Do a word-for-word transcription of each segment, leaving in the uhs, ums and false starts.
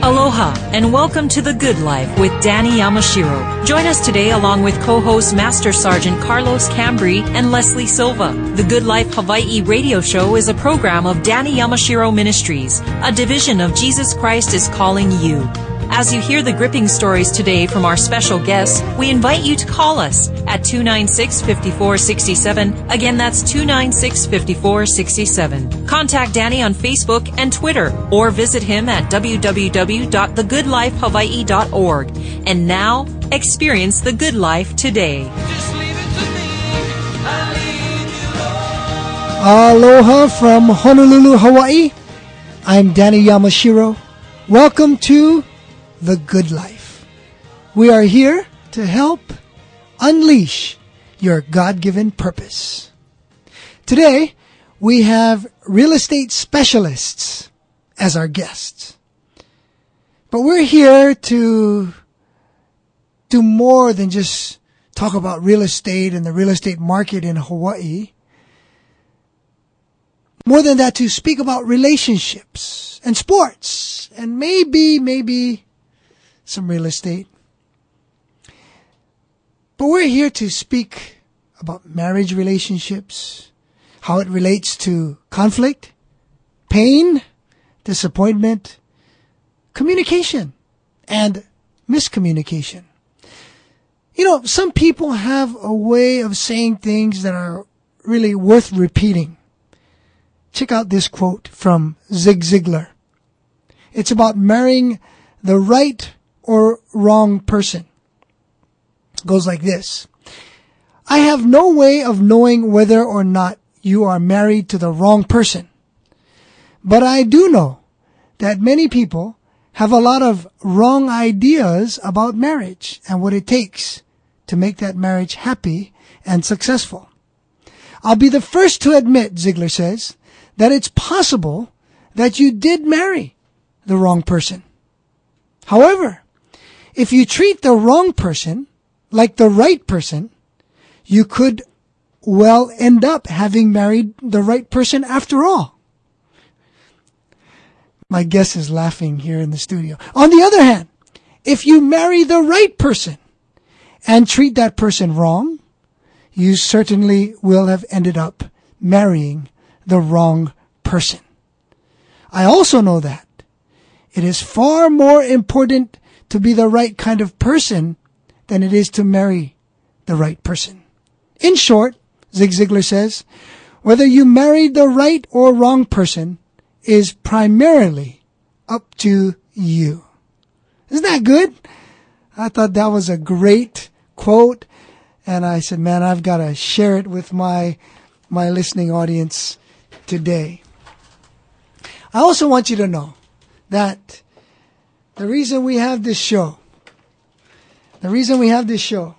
Aloha, and welcome to The Good Life with Danny Yamashiro. Join us today along with co-host Master Sergeant Carlos Cambry and Leslie Silva. The Good Life Hawaii radio show is a program of Danny Yamashiro Ministries, a division of Jesus Christ is Calling You. As you hear the gripping stories today from our special guests, we invite you to call us at two nine six, five four six seven. Again, that's two nine six, five four six seven. Contact Danny on Facebook and Twitter, or visit him at w w w dot the good life hawaii dot org. And now, experience the good life today. Aloha from Honolulu, Hawaii. I'm Danny Yamashiro. Welcome to The Good Life. We are here to help unleash your God-given purpose. Today, we have real estate specialists as our guests. But we're here to do more than just talk about real estate and the real estate market in Hawaii. More than that, to speak about relationships and sports and maybe, maybe some real estate. But we're here to speak about marriage relationships, how it relates to conflict, pain, disappointment, communication, and miscommunication. You know, some people have a way of saying things that are really worth repeating. Check out this quote from Zig Ziglar. It's about marrying the right or wrong person. It goes like this. I have no way of knowing whether or not you are married to the wrong person. But I do know that many people have a lot of wrong ideas about marriage and what it takes to make that marriage happy and successful. I'll be the first to admit, Ziglar says, that it's possible that you did marry the wrong person. However, if you treat the wrong person like the right person, you could well end up having married the right person after all. My guest is laughing here in the studio. On the other hand, if you marry the right person and treat that person wrong, you certainly will have ended up marrying the wrong person. I also know that it is far more important to be the right kind of person than it is to marry the right person. In short, Zig Ziglar says, whether you married the right or wrong person is primarily up to you. Isn't that good? I thought that was a great quote, and I said, man, I've got to share it with my my listening audience today. I also want you to know that the reason we have this show, the reason we have this show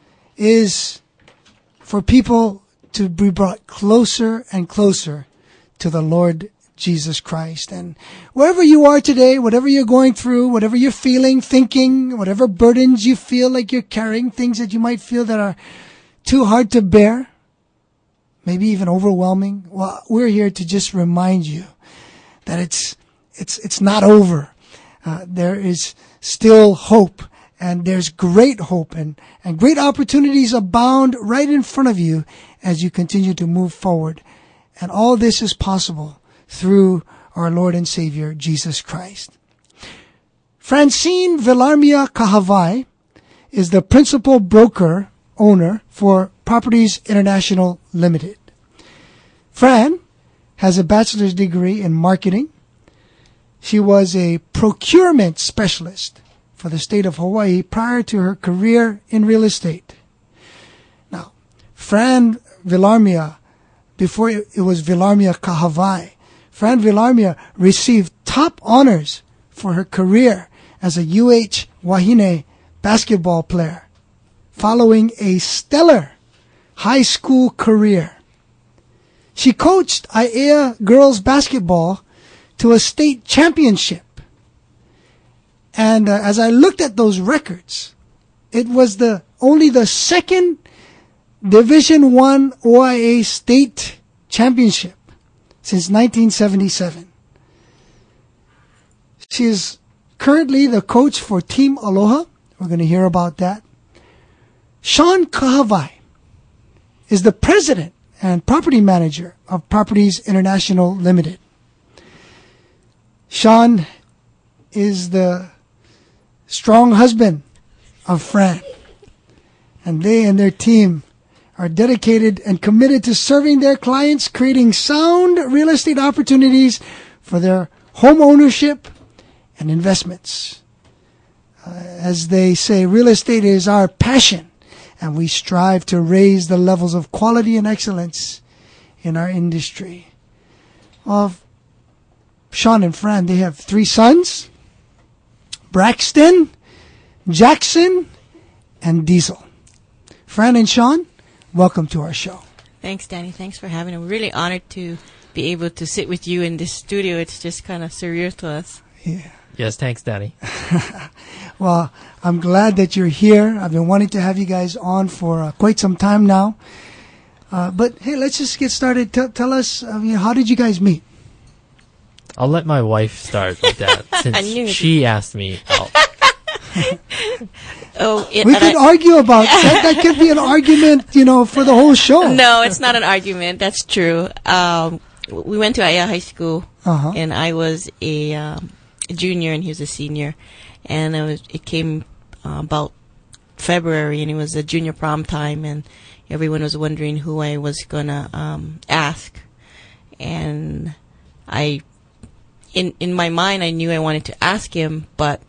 is for people to be brought closer and closer to the Lord Jesus Christ. And wherever you are today, whatever you're going through, whatever you're feeling, thinking, whatever burdens you feel like you're carrying, things that you might feel that are too hard to bear, maybe even overwhelming, well, we're here to just remind you that it's it's it's not over. Uh, there is still hope, and there's great hope, and, and great opportunities abound right in front of you as you continue to move forward. And all this is possible through our Lord and Savior, Jesus Christ. Francine Villarmia Kahavai is the principal broker owner for Properties International Limited. Fran has a bachelor's degree in marketing. She was a procurement specialist for the state of Hawaii prior to her career in real estate. Now, Fran Villarmia, before it was Villarmia Kahavai, Fran Villarmia received top honors for her career as a U H Wahine basketball player, following a stellar high school career. She coached I A E A girls basketball to a state championship. And uh, as I looked at those records, it was the only the second Division One O I A state championship since nineteen seventy-seven. She is currently the coach for Team Aloha. We're going to hear about that. Sean Kahavai is the president and property manager of Properties International Limited. Sean is the strong husband of Fran, and they and their team are dedicated and committed to serving their clients, creating sound real estate opportunities for their home ownership and investments. Uh, as they say, real estate is our passion, and we strive to raise the levels of quality and excellence in our industry. Well, Sean and Fran, they have three sons, Braxton, Jackson, and Diesel. Fran and Sean, welcome to our show. Thanks, Danny. Thanks for having me. We're really honored to be able to sit with you in this studio. It's just kind of surreal to us. Yeah. Yes, thanks, Danny. Well, I'm glad that you're here. I've been wanting to have you guys on for uh, quite some time now. Uh, but hey, let's just get started. T- tell us, I mean, how did you guys meet? I'll let my wife start with that since she asked me out. Oh, it, we could I, argue about that. That could be an argument, you know, for the whole show. No, it's not an argument. That's true. Um, we went to Aya High School, uh-huh. and I was a, um, a junior and he was a senior. And it, was, it came uh, about February, and it was a junior prom time, and everyone was wondering who I was going to um, ask. And I, in in my mind, I knew I wanted to ask him, but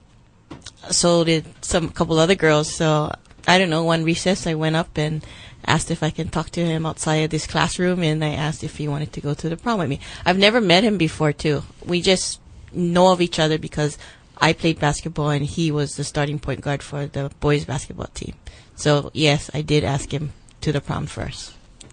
so did some couple other girls. So I don't know. One recess, I went up and asked if I can talk to him outside of this classroom, and I asked if he wanted to go to the prom with me. I've never met him before, too. We just know of each other because I played basketball and he was the starting point guard for the boys basketball team. So yes, I did ask him to the prom first.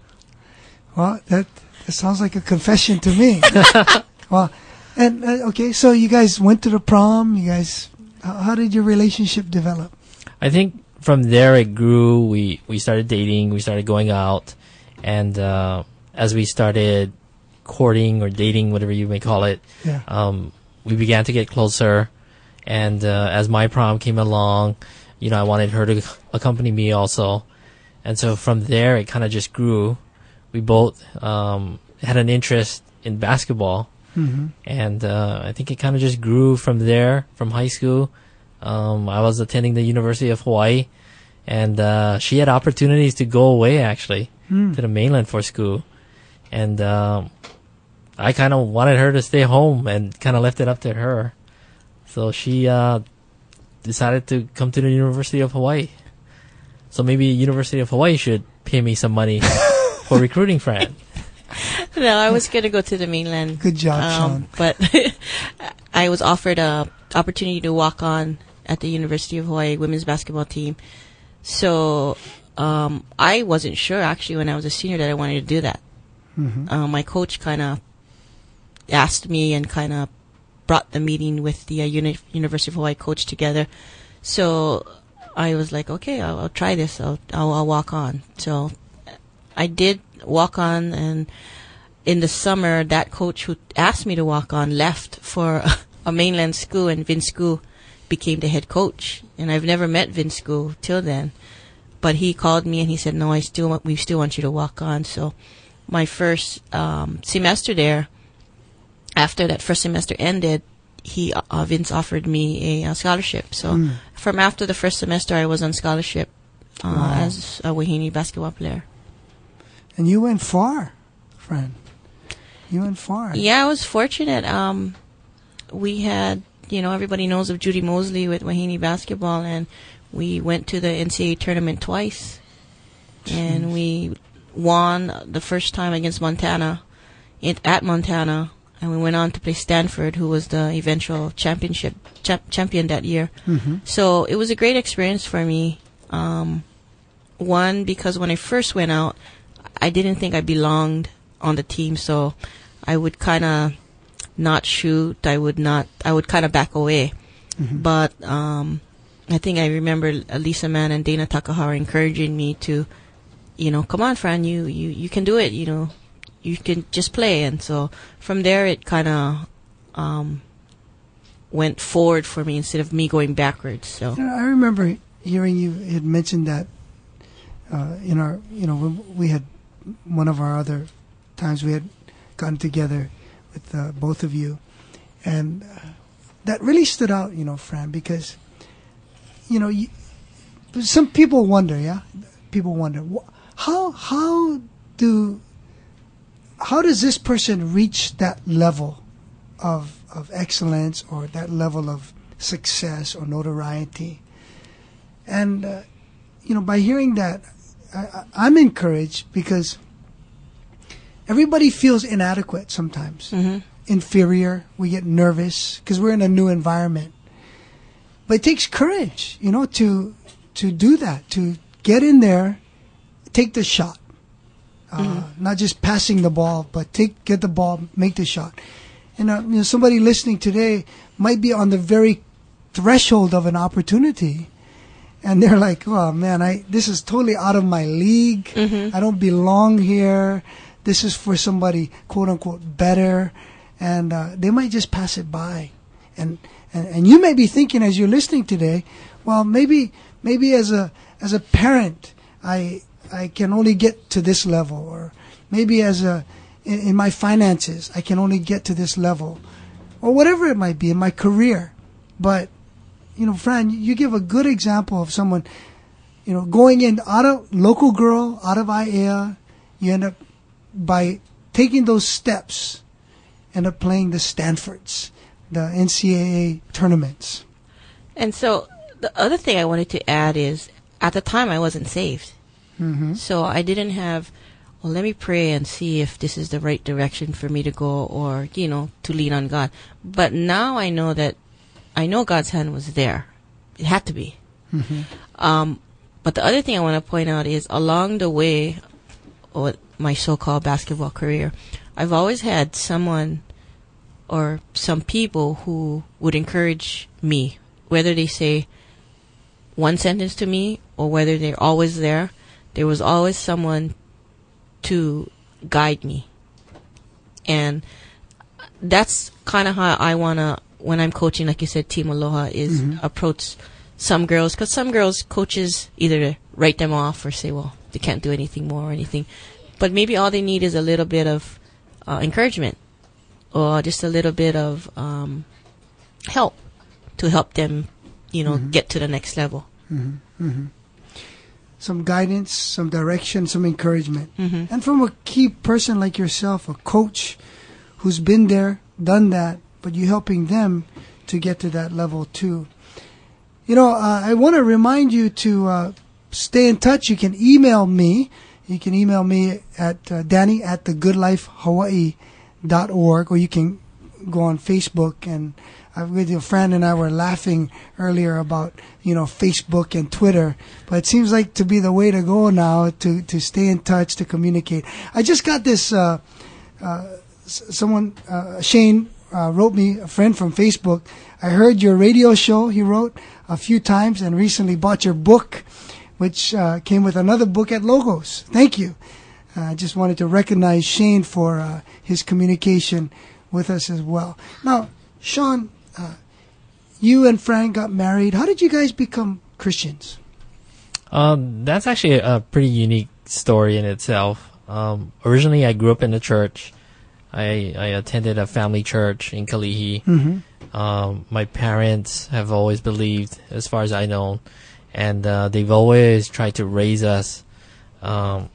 Well, that, that sounds like a confession to me. Well, and uh, okay, so you guys went to the prom. You guys, how, how did your relationship develop? I think from there it grew. We we started dating. We started going out, and uh, as we started courting or dating, whatever you may call it, yeah. um, we began to get closer. And uh, as my prom came along, you know, I wanted her to accompany me also. And so from there, it kind of just grew. We both um, had an interest in basketball. Mm-hmm. And uh, I think it kind of just grew from there, from high school. Um, I was attending the University of Hawaii. And uh, she had opportunities to go away, actually, mm. to the mainland for school. And um, I kind of wanted her to stay home and kind of left it up to her. So she uh, decided to come to the University of Hawaii. So maybe University of Hawaii should pay me some money for recruiting Fran. No, I was going to go to the mainland. Good job, um, Sean. But I was offered a opportunity to walk on at the University of Hawaii women's basketball team. So um, I wasn't sure, actually, when I was a senior that I wanted to do that. Mm-hmm. Uh, my coach kind of asked me and kind of brought the meeting with the uh, Uni- University of Hawaii coach together. So I was like, okay, I'll, I'll try this. I'll, I'll, I'll walk on. So I did walk on, and in the summer, that coach who asked me to walk on left for a, a mainland school, and Vince School became the head coach. And I've never met Vince School till then. But he called me and he said, no, I still want, we still want you to walk on. So my first um, semester there, after that first semester ended, he uh, Vince offered me a, a scholarship. So mm. from after the first semester, I was on scholarship uh, wow. as a Wahine basketball player. And you went far, friend. You went far. Yeah, I was fortunate. Um, we had, you know, everybody knows of Judy Mosley with Wahine basketball, and we went to the N C double A tournament twice. Jeez. And we won the first time against Montana, it, at Montana. And we went on to play Stanford, who was the eventual championship cha- champion that year. Mm-hmm. So it was a great experience for me. Um, one, because when I first went out, I didn't think I belonged on the team, so I would kind of not shoot. I would not. I would kind of back away. Mm-hmm. But um, I think I remember Lisa Mann and Dana Takahara encouraging me to, you know, come on, Fran, you you you can do it. You know. You can just play. And so from there it kind of um, went forward for me instead of me going backwards. So you know, I remember hearing you had mentioned that uh, in our, you know, when we had one of our other times we had gotten together with uh, both of you, and uh, that really stood out, you know, Fran, because you know, you, some people wonder, yeah, people wonder how how do how does this person reach that level of of excellence or that level of success or notoriety? And uh, you know, by hearing that, I, I'm encouraged because everybody feels inadequate sometimes, mm-hmm. inferior. We get nervous because we're in a new environment. But it takes courage, you know, to to do that, to get in there, take the shot. Uh, mm-hmm. Not just passing the ball, but take get the ball, make the shot. And uh, you know, somebody listening today might be on the very threshold of an opportunity, and they're like, "Oh man, I this is totally out of my league. Mm-hmm. I don't belong here. This is for somebody quote unquote better," and uh, they might just pass it by. And, and and you may be thinking as you're listening today, well, maybe maybe as a as a parent, I I can only get to this level, or maybe as a in, in my finances, I can only get to this level, or whatever it might be in my career. But you know, Fran, you give a good example of someone, you know, going in out of local girl, out of I A A, you end up by taking those steps, end up playing the Stanfords, the N C double A tournaments. And so the other thing I wanted to add is, at the time I wasn't saved. Mm-hmm. So I didn't have, well, let me pray and see if this is the right direction for me to go, or, you know, to lean on God. But now I know that, I know God's hand was there. It had to be. Mm-hmm. Um, but the other thing I want to point out is, along the way, or my so-called basketball career, I've always had someone or some people who would encourage me, whether they say one sentence to me or whether they're always there. There was always someone to guide me. And that's kind of how I want to, when I'm coaching, like you said, Team Aloha, is mm-hmm. approach some girls, because some girls, coaches either write them off or say, well, they can't do anything more or anything. But maybe all they need is a little bit of uh, encouragement, or just a little bit of um, help to help them, you know, mm-hmm. get to the next level. Mm-hmm. Mm-hmm. Some guidance, some direction, some encouragement. Mm-hmm. And from a key person like yourself, a coach who's been there, done that, but you're helping them to get to that level too. You know, uh, I want to remind you to uh, stay in touch. You can email me. You can email me at uh, Danny at the good life hawaii dot org, or you can go on Facebook. And uh, with your friend and I were laughing earlier about, you know, Facebook and Twitter, but it seems like to be the way to go now, to, to stay in touch, to communicate. I just got this, uh, uh, someone, uh, Shane, uh, wrote me, a friend from Facebook. I heard your radio show, he wrote, a few times, and recently bought your book, which uh, came with another book at Logos. Thank you. Uh, I just wanted to recognize Shane for uh, his communication with us as well. Now, Sean, uh, you and Frank got married. How did you guys become Christians? Um, that's actually a pretty unique story in itself. Um, originally, I grew up in the church. I, I attended a family church in Kalihi. Mm-hmm. Um, my parents have always believed, as far as I know, and uh, they've always tried to raise us um,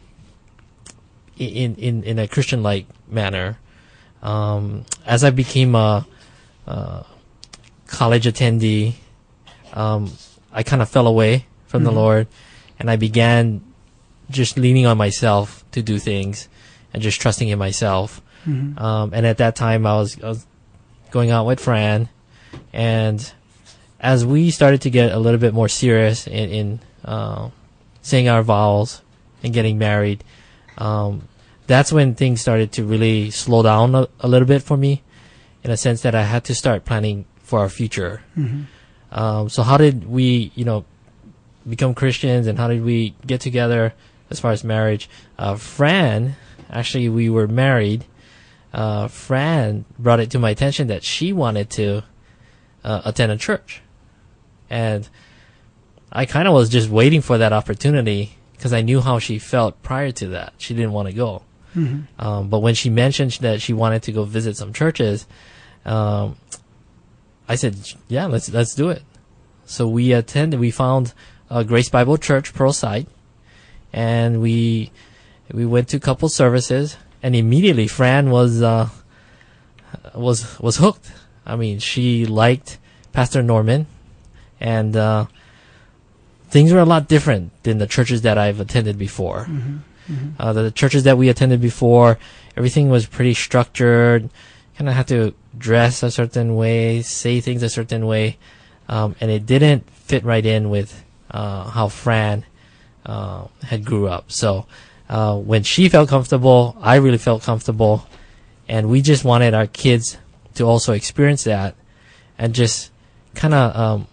in in in a Christian-like manner. Um, as I became a, a college attendee, um, I kind of fell away from mm-hmm. the Lord, and I began just leaning on myself to do things, and just trusting in myself. Mm-hmm. Um, and at that time, I was, I was going out with Fran, and as we started to get a little bit more serious in, in uh, saying our vows and getting married, um, that's when things started to really slow down a, a little bit for me, in a sense that I had to start planning for our future. Mm-hmm. Um, so how did we, you know, become Christians, and how did we get together as far as marriage? Uh, Fran, actually, we were married. Uh, Fran brought it to my attention that she wanted to uh, attend a church. And I kind of was just waiting for that opportunity because I knew how she felt prior to that. She didn't want to go. Mm-hmm. Um, but when she mentioned that she wanted to go visit some churches, um, I said, yeah, let's, let's do it. So we attended, we found a Grace Bible Church Pearl site, and we, we went to a couple services, and immediately Fran was, uh, was, was hooked. I mean, she liked Pastor Norman, and, uh, things were a lot different than the churches that I've attended before. Mm-hmm. Mm-hmm. Uh, the, the churches that we attended before, everything was pretty structured. Kind of had to dress a certain way, say things a certain way, um, and it didn't fit right in with uh, how Fran uh, had grew up. So uh, when she felt comfortable, I really felt comfortable, and we just wanted our kids to also experience that, and just kind of um,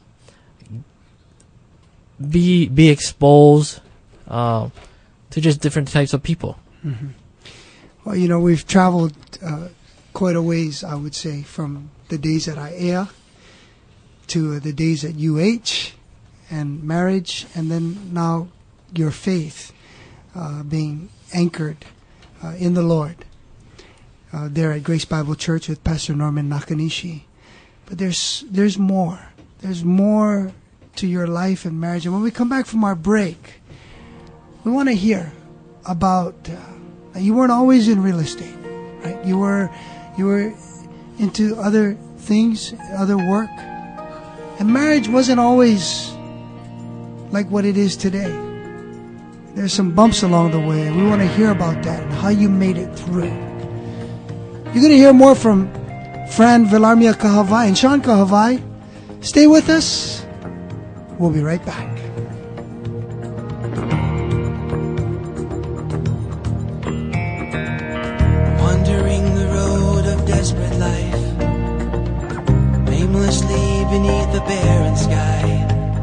be be exposed uh, to just different types of people. Mm-hmm. Well, you know, we've traveled uh, quite a ways, I would say, from the days at I A A to uh, the days at U H and marriage, and then now your faith uh, being anchored uh, in the Lord uh, there at Grace Bible Church with Pastor Norman Nakanishi. But there's there's more. There's more to your life and marriage. And when we come back from our break, we want to hear about uh, you weren't always in real estate, right? You were you were into other things, other work, and marriage wasn't always like what it is today. There's some bumps along the way, and we want to hear about that and how you made it through. You're going to hear more from Fran Villarmia Kahavai and Sean Kahavai. Stay with us. We'll be right back. Wandering the road of desperate life, aimlessly beneath the barren sky.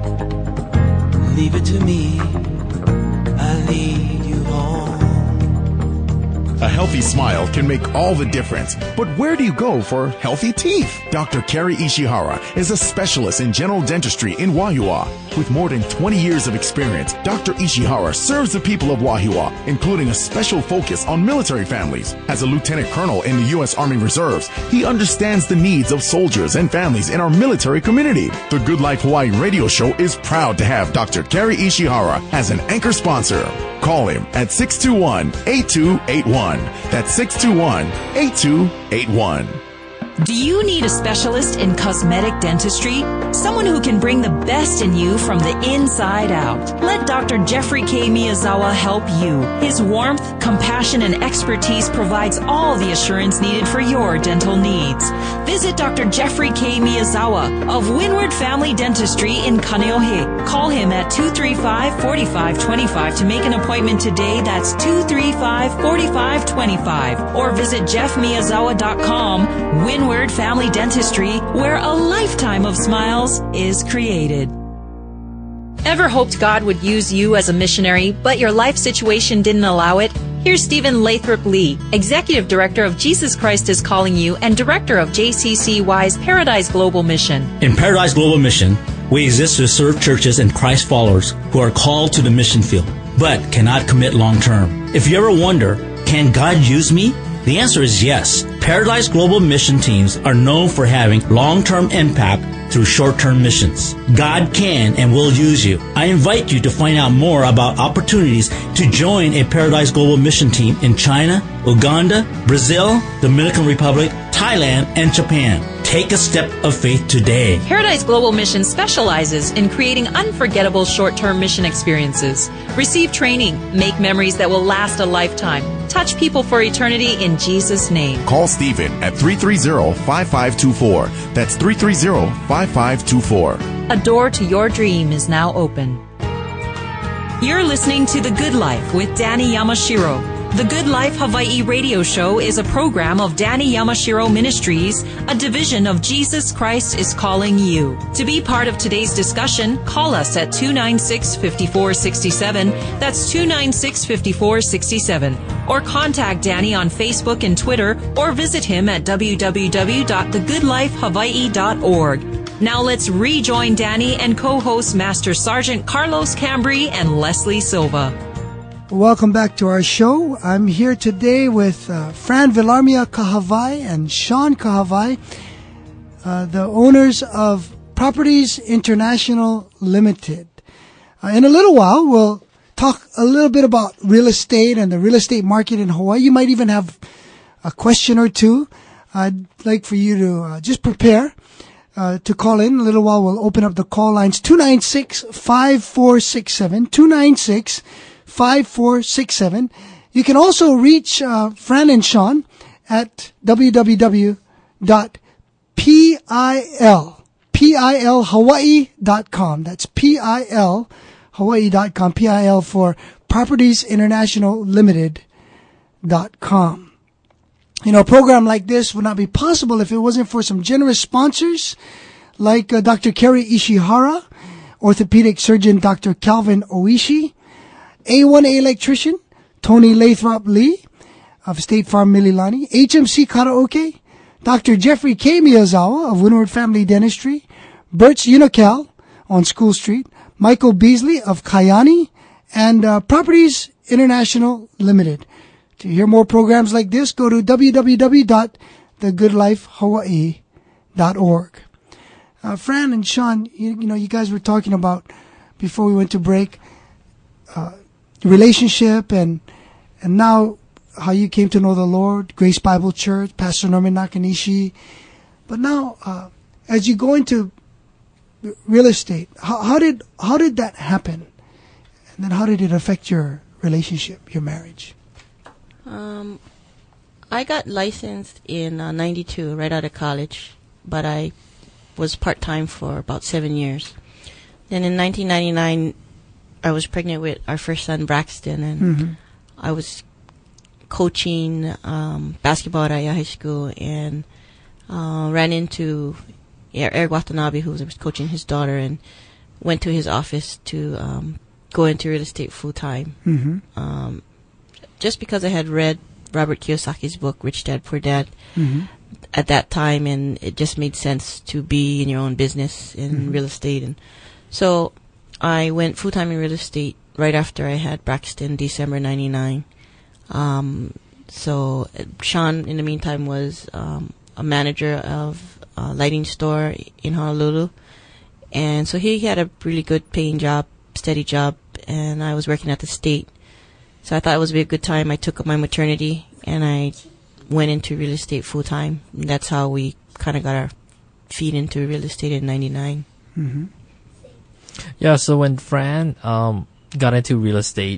Leave it to me, I'll lead you home. A healthy smile can make all the difference. But where do you go for healthy teeth? Doctor Kerry Ishihara is a specialist in general dentistry in Wahiawa. With more than twenty years of experience, Doctor Ishihara serves the people of Wahiawa, including a special focus on military families. As a lieutenant colonel in the U S Army Reserves, he understands the needs of soldiers and families in our military community. The Good Life Hawaii radio show is proud to have Doctor Kerry Ishihara as an anchor sponsor. Call him at six two one, eight two eight one. That's six two one, eight two eight one. Do you need a specialist in cosmetic dentistry? Someone who can bring the best in you from the inside out. Let Doctor Jeffrey K. Miyazawa help you. His warmth, compassion, and expertise provides all the assurance needed for your dental needs. Visit Doctor Jeffrey K. Miyazawa of Windward Family Dentistry in Kaneohe. Call him at two three five, four five two five to make an appointment today. That's two three five, four five two five. Or visit jeff miyazawa dot com. Windward Family Dentistry, where a lifetime of smiles is created. Ever hoped God would use you as a missionary, but your life situation didn't allow it? Here's Stephen Lathrop Lee, Executive Director of Jesus Christ is Calling You and Director of J C C Y's Paradise Global Mission. In Paradise Global Mission, we exist to serve churches and Christ followers who are called to the mission field, but cannot commit long term. If you ever wonder, can God use me? The answer is yes. Paradise Global Mission teams are known for having long-term impact through short-term missions. God can and will use you. I invite you to find out more about opportunities to join a Paradise Global Mission team in China, Uganda, Brazil, Dominican Republic, Thailand, and Japan. Take a step of faith today. Paradise Global Mission specializes in creating unforgettable short-term mission experiences. Receive training, make memories that will last a lifetime. Touch people for eternity in Jesus' name. Call Stephen at three three zero, five five two four. That's three three zero, five five two four. A door to your dream is now open. You're listening to The Good Life with Danny Yamashiro. The Good Life Hawaii radio show is a program of Danny Yamashiro Ministries, a division of Jesus Christ is Calling You. To be part of today's discussion, call us at two nine six, five four six seven. That's two nine six, five four six seven. Or contact Danny on Facebook and Twitter, or visit him at w w w dot the good life hawaii dot org. Now let's rejoin Danny and co-host Master Sergeant Carlos Cambry and Leslie Silva. Welcome back to our show. I'm here today with uh, Fran Villarmia Kahavai and Sean Kahavai, uh, the owners of Properties International Limited. Uh, in a little while, we'll talk a little bit about real estate and the real estate market in Hawaii. You might even have a question or two. I'd like for you to uh, just prepare uh, to call in. In a little while, we'll open up the call lines, two nine six, five four six seven, two nine six, five four six seven. You can also reach uh, Fran and Sean at w w w dot pil, pil hawaii dot com. That's pil hawaii dot com, P I L for Properties International Limited dot com. You know, a program like this would not be possible if it wasn't for some generous sponsors like uh, Doctor Kerry Ishihara, orthopedic surgeon Doctor Calvin Oishi, A one A electrician Tony Lathrop Lee of State Farm Mililani, H M C Karaoke, Doctor Jeffrey K. Miyazawa of Windward Family Dentistry, Burt's Unical on School Street, Michael Beasley of Kayani, and uh, Properties International Limited. To hear more programs like this, go to w w w dot the good life hawaii dot org. Uh, Fran and Sean, you, you know, you guys were talking about, before we went to break, uh, relationship and and now how you came to know the Lord, Grace Bible Church, Pastor Norman Nakanishi. But now, uh, as you go into real estate, how, how did how did that happen? And then how did it affect your relationship, your marriage? Um, I got licensed in uh, ninety-two, right out of college, but I was part-time for about seven years. Then in nineteen ninety-nine, I was pregnant with our first son, Braxton, and mm-hmm. I was coaching um, basketball at Aiea High School and uh, ran into Eric Watanabe, who was coaching his daughter, and went to his office to um, go into real estate full-time. Mm-hmm. Um, just because I had read Robert Kiyosaki's book, Rich Dad, Poor Dad, mm-hmm. at that time, and it just made sense to be in your own business in mm-hmm. real estate. And so I went full-time in real estate right after I had Braxton, December ninety-nine. Um, so Sean, in the meantime, was um, a manager of a lighting store in Honolulu. And so he had a really good paying job, steady job, and I was working at the state. So I thought it was a good time. I took up my maternity and I went into real estate full time. That's how we kind of got our feet into real estate in ninety-nine. Mm-hmm. Yeah, so when Fran um, got into real estate,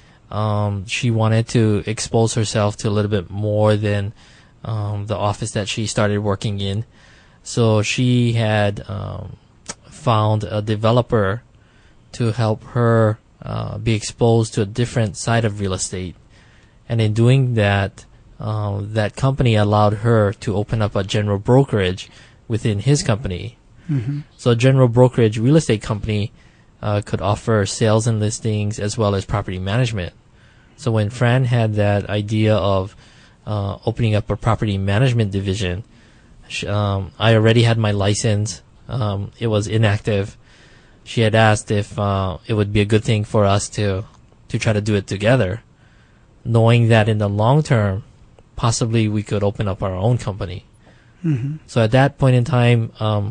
um, she wanted to expose herself to a little bit more than um, the office that she started working in. So she had um, found a developer to help her Uh, be exposed to a different side of real estate. And in doing that, uh, that company allowed her to open up a general brokerage within his company. Mm-hmm. So a general brokerage real estate company uh, could offer sales and listings as well as property management. So when Fran had that idea of uh, opening up a property management division, sh- um, I already had my license. Um, it was inactive. She had asked if uh, it would be a good thing for us to to try to do it together, knowing that in the long term, possibly we could open up our own company. Mm-hmm. So at that point in time, um,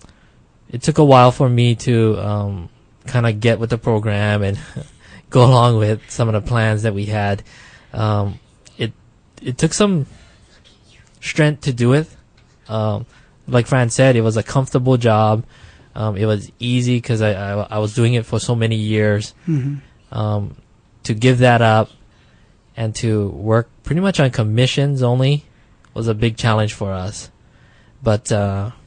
it took a while for me to um, kind of get with the program and go along with some of the plans that we had. Um, it it took some strength to do it. Um, like Fran said, it was a comfortable job. Um, it was easy because I, I I was doing it for so many years. Mm-hmm. Um, to give that up and to work pretty much on commissions only was a big challenge for us. But uh,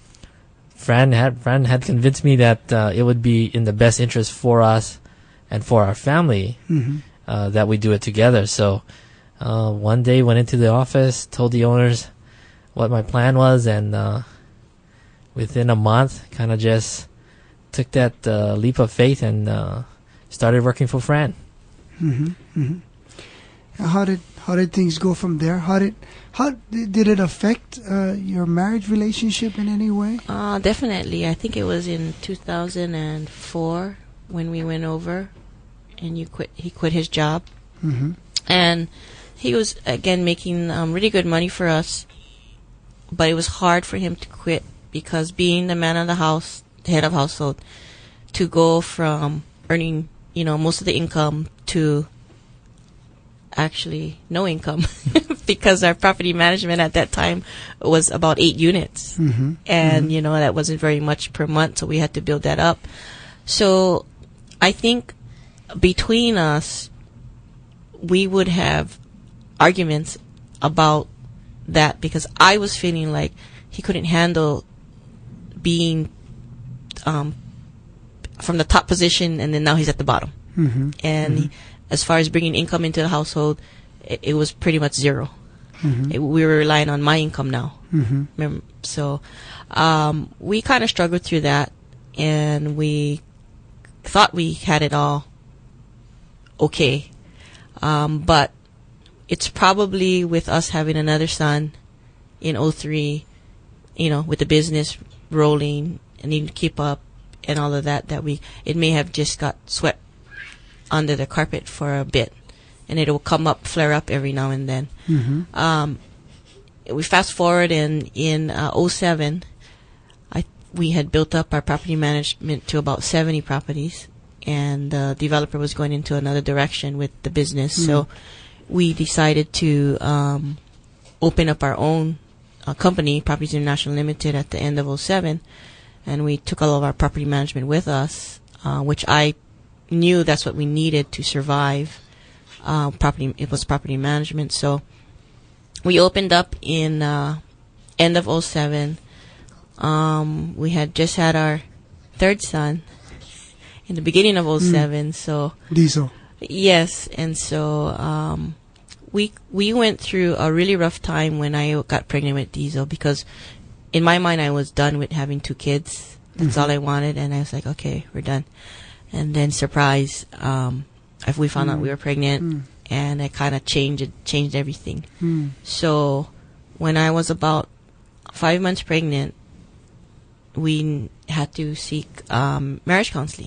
Fran had Fran had convinced me that uh, it would be in the best interest for us and for our family mm-hmm. uh, that we do it together. So uh, one day went into the office, told the owners what my plan was, and uh, within a month, kind of just took that uh, leap of faith and uh, started working for Fran. Mm-hmm, mm-hmm. How did how did things go from there? How did how did it affect uh, your marriage relationship in any way? Uh, definitely. I think it was in two thousand four when we went over, and you quit. He quit his job, mm-hmm. and he was again making um, really good money for us. But it was hard for him to quit because being the man of the house, the head of household, to go from earning, you know, most of the income to actually no income because our property management at that time was about eight units. Mm-hmm. And, mm-hmm. you know, that wasn't very much per month, so we had to build that up. So I think between us, we would have arguments about that because I was feeling like he couldn't handle being um, from the top position and then now he's at the bottom. Mm-hmm. And mm-hmm. he, as far as bringing income into the household, it, it was pretty much zero. Mm-hmm. It, we were relying on my income now. Mm-hmm. Remember, so um, we kind of struggled through that, and we thought we had it all okay. Um, but it's probably with us having another son in oh three, you know, with the business rolling and needing to keep up and all of that, that we, it may have just got swept under the carpet for a bit, and it will come up, flare up every now and then. Mm-hmm. Um, we fast forward and in uh, oh seven, I we had built up our property management to about seventy properties, and the developer was going into another direction with the business, mm-hmm. so we decided to um, open up our own uh, company, Properties International Limited, at the end of oh seven, and we took all of our property management with us, uh, which I knew that's what we needed to survive. Uh, property, it was property management. So we opened up in uh, end of oh seven. Um, we had just had our third son in the beginning of oh seven. Mm. So Diesel. Yes, and so um, we we went through a really rough time when I got pregnant with Diesel because in my mind I was done with having two kids. That's mm-hmm. all I wanted, and I was like, okay, we're done. And then surprise, um, if we found mm. out we were pregnant, mm. and it kind of changed changed everything. Mm. So when I was about five months pregnant, we had to seek um, marriage counseling.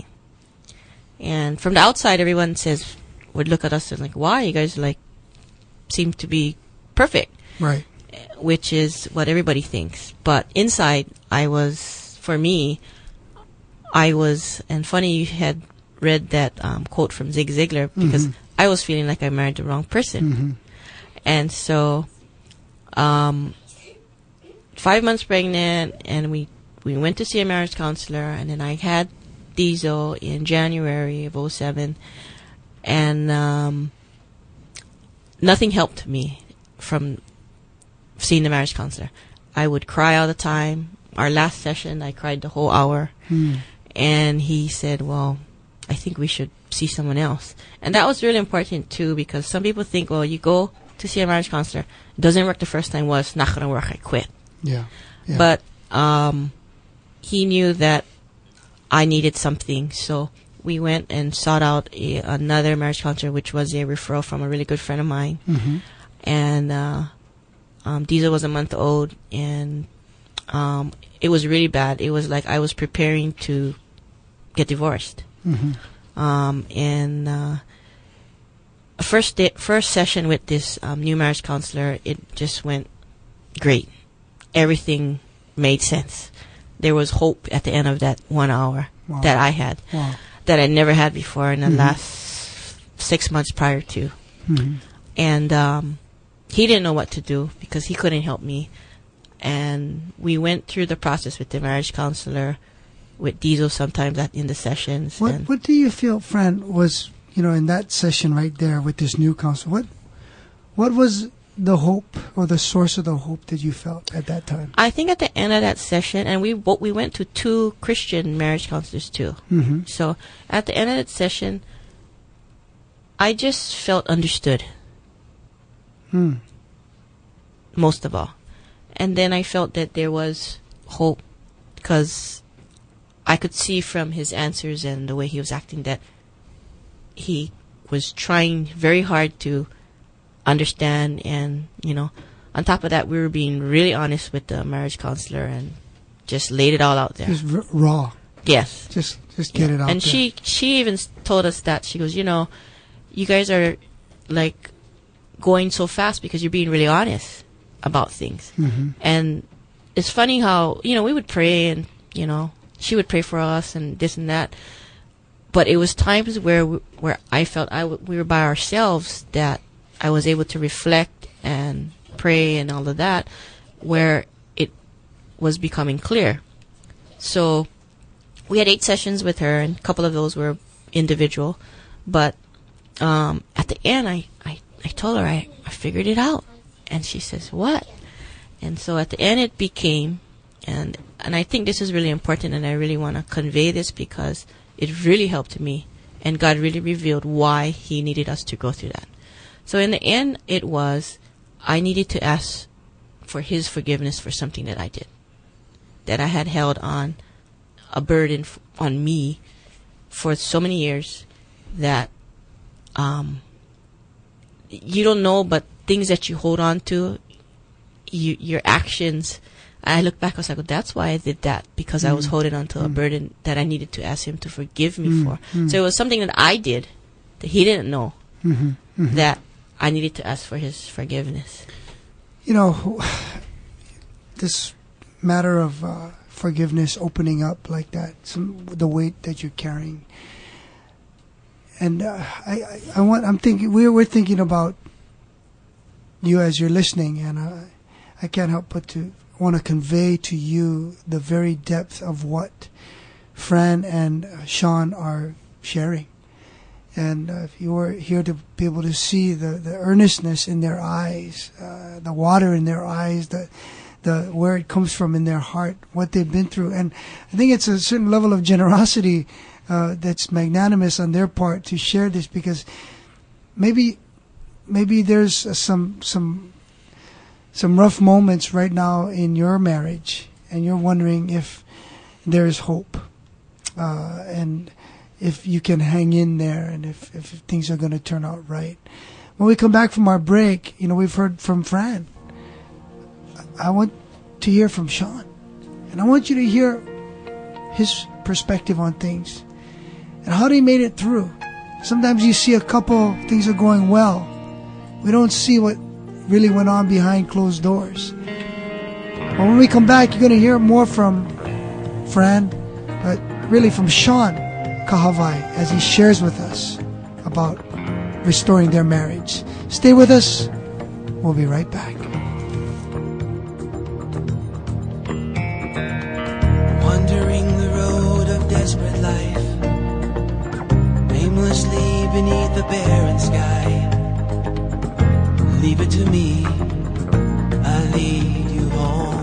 And from the outside, everyone says would look at us and like, "Why you guys like seem to be perfect?" Right. Which is what everybody thinks. But inside, I was, for me, I was, and funny you had read that um, quote from Zig Ziglar because mm-hmm. I was feeling like I married the wrong person. Mm-hmm. And so, um, five months pregnant, and we, we went to see a marriage counselor, and then I had Diesel in January of oh seven, and um, nothing helped me from seeing the marriage counselor. I would cry all the time. Our last session, I cried the whole hour. Mm. And he said, well, I think we should see someone else. And that was really important, too, because some people think, well, you go to see a marriage counselor. It doesn't work the first time. Well, it's not going to work. I quit. Yeah. yeah. But um, he knew that I needed something. So we went and sought out a, another marriage counselor, which was a referral from a really good friend of mine. Mm-hmm. And uh, um, Diesel was a month old, and um, it was really bad. It was like I was preparing to get divorced. Mm-hmm. Um, and uh, first day, first session with this um, new marriage counselor, it just went great. Everything made sense. There was hope at the end of that one hour wow. that I had, wow. that I never had before in the mm-hmm. last six months prior to. Mm-hmm. And um, he didn't know what to do because he couldn't help me. And we went through the process with the marriage counselor, with Diesel sometimes at, in the sessions. What and What do you feel, Fran, was, you know, in that session right there with this new counselor, what what was the hope or the source of the hope that you felt at that time? I think at the end of that session, and we we went to two Christian marriage counselors too. Mm-hmm. So at the end of that session, I just felt understood. Hmm. Most of all. And then I felt that there was hope because I could see from his answers and the way he was acting that he was trying very hard to understand. And, you know, on top of that, we were being really honest with the marriage counselor and just laid it all out there. Just r- raw. Yes. Just just get yeah. it out and there. she she even told us that. She goes, you know, you guys are, like, going so fast because you're being really honest about things. Mm-hmm. And it's funny how, you know, we would pray and, you know, she would pray for us and this and that. But it was times where we, where I felt I w- we were by ourselves that I was able to reflect and pray and all of that, where it was becoming clear. So we had eight sessions with her, and a couple of those were individual. But um, at the end, I, I, I told her I, I figured it out. And she says, what? And so at the end it became, and and I think this is really important, and I really want to convey this because it really helped me, and God really revealed why he needed us to go through that. So in the end, it was, I needed to ask for his forgiveness for something that I did, that I had held on a burden f- on me for so many years that um, you don't know, but things that you hold on to, you, your actions. I look back, I was like, well, that's why I did that, because mm. I was holding on to mm. a burden that I needed to ask him to forgive me mm. for. Mm. So it was something that I did that he didn't know, mm-hmm. Mm-hmm. that I needed to ask for his forgiveness. You know, this matter of uh, forgiveness, opening up like that, some, the weight that you're carrying. And uh, I, I, I want, I'm thinking, we're, we're thinking about you as you're listening, and uh, I can't help but to want to convey to you the very depth of what Fran and uh, Sean are sharing. And uh, if you were here to be able to see the, the earnestness in their eyes, uh, the water in their eyes, the the where it comes from in their heart, what they've been through. And I think it's a certain level of generosity uh, that's magnanimous on their part to share this, because maybe maybe there's uh, some some some rough moments right now in your marriage, and you're wondering if there's hope, uh, and if you can hang in there, and if, if things are going to turn out right. When we come back from our break, you know, we've heard from Fran. I want to hear from Sean. And I want you to hear his perspective on things and how they made it through. Sometimes you see a couple, things are going well. We don't see what really went on behind closed doors. But when we come back, you're going to hear more from Fran, but really from Sean Kahavai as he shares with us about restoring their marriage. Stay with us. We'll be right back. Wandering the road of desperate life, aimlessly beneath the barren sky. Leave it to me, I'll lead you home.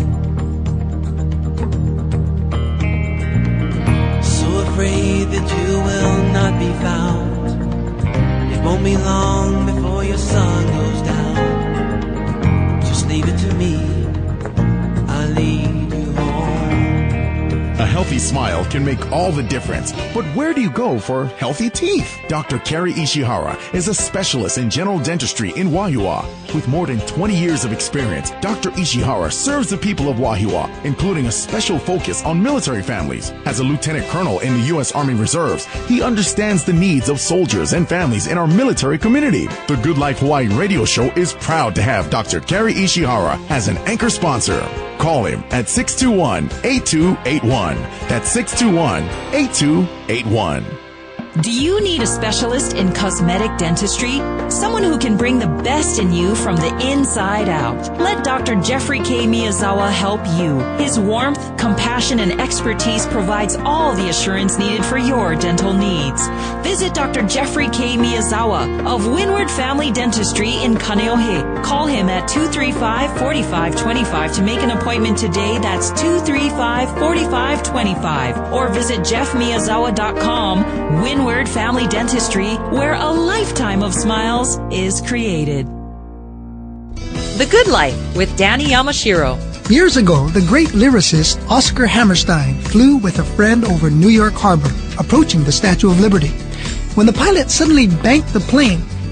Afraid that you will not be found. It won't be long before your sun goes down. Just leave it to me, I'll lead you home. A healthy smile can make all the difference. But where do you go for healthy teeth? Doctor Kerry Ishihara is a specialist in general dentistry in Wahiawa. With more than twenty years of experience, Doctor Ishihara serves the people of Wahiawa, including a special focus on military families. As a lieutenant colonel in the U S Army Reserves, he understands the needs of soldiers and families in our military community. The Good Life Hawaii radio show is proud to have Doctor Kerry Ishihara as an anchor sponsor. Call him at six two one, eight two eight one. That's six two one, eight two eight one. Do you need a specialist in cosmetic dentistry? Someone who can bring the best in you from the inside out. Let Doctor Jeffrey K. Miyazawa help you. His warmth, compassion, and expertise provides all the assurance needed for your dental needs. Visit Doctor Jeffrey K. Miyazawa of Windward Family Dentistry in Kaneohe. Call him at two three five, four five two five to make an appointment today. That's two three five, four five two five. Or visit jeff miyazawa dot com. Windward Family Dentistry, where a lifetime of smiles is created. The Good Life with Danny Yamashiro. Years ago, the great lyricist Oscar Hammerstein flew with a friend over New York Harbor, approaching the Statue of Liberty. When the pilot suddenly banked the plane,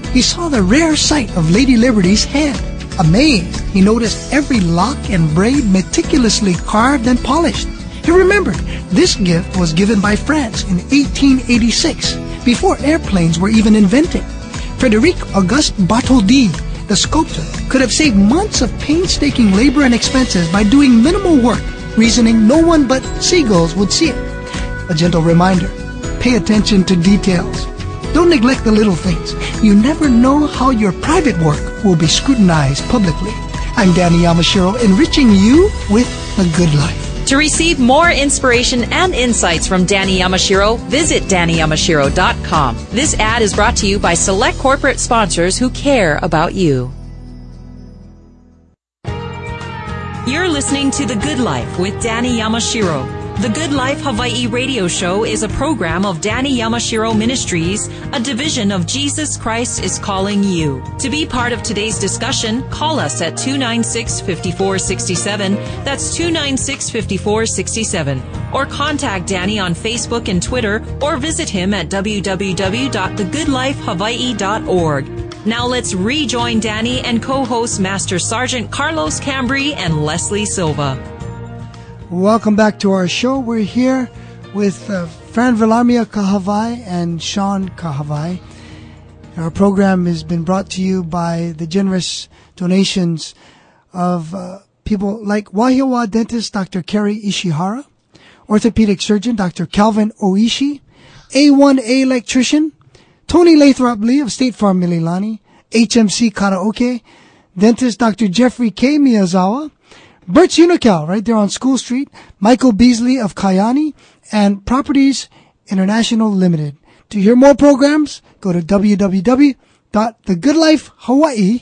he saw the rare sight of Lady Liberty's hand. Amazed, he noticed every lock and braid meticulously carved and polished. He remembered this gift was given by France in eighteen eighty-six, before airplanes were even invented. Frederic Auguste Bartholdi, the sculptor, could have saved months of painstaking labor and expenses by doing minimal work, reasoning no one but seagulls would see it. A gentle reminder, pay attention to details. Don't neglect the little things. You never know how your private work will be scrutinized publicly. I'm Danny Yamashiro, enriching you with the good life. To receive more inspiration and insights from Danny Yamashiro, visit danny yamashiro dot com. This ad is brought to you by select corporate sponsors who care about you. You're listening to The Good Life with Danny Yamashiro. The Good Life Hawaii radio show is a program of Danny Yamashiro Ministries, a division of Jesus Christ is Calling You. To be part of today's discussion, call us at two nine six, five four six seven. That's two nine six, five four six seven. Or contact Danny on Facebook and Twitter, or visit him at w w w dot the good life hawaii dot org. Now let's rejoin Danny and co-host Master Sergeant Carlos Cambry and Leslie Silva. Welcome back to our show. We're here with uh, Fran Villarmia Kahavai and Sean Kahavai. Our program has been brought to you by the generous donations of uh, people like Wahiawa dentist Doctor Kerry Ishihara, orthopedic surgeon Doctor Calvin Oishi, A one A electrician Tony Lathrop Lee of State Farm Mililani, H M C Karaoke, dentist Doctor Jeffrey K. Miyazawa, Birch Unical, right there on School Street, Michael Beasley of Kayani, and Properties International Limited. To hear more programs, go to w w w dot the good life hawaii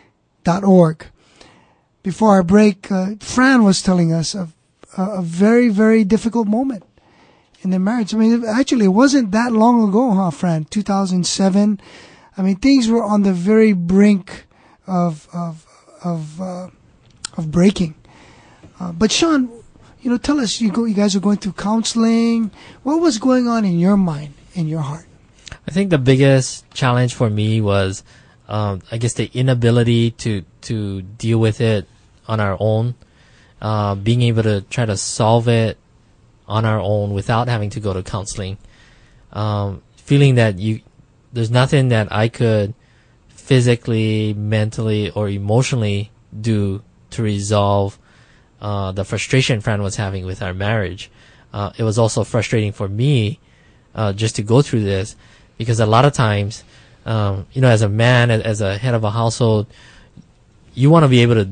dot org. Before our break, uh, Fran was telling us of a, a very, very difficult moment in their marriage. I mean, actually, it wasn't that long ago, huh, Fran? two thousand seven. I mean, things were on the very brink of of of uh, of breaking. Uh, but Sean, you know, tell us, you go, you guys are going through counseling. What was going on in your mind, in your heart? I think the biggest challenge for me was, um, I guess, the inability to to deal with it on our own, uh, being able to try to solve it on our own without having to go to counseling, um, feeling that you there's nothing that I could physically, mentally, or emotionally do to resolve Uh, the frustration Fran was having with our marriage. Uh, it was also frustrating for me uh, just to go through this, because a lot of times, um, you know, as a man, as, as a head of a household, you want to be able to,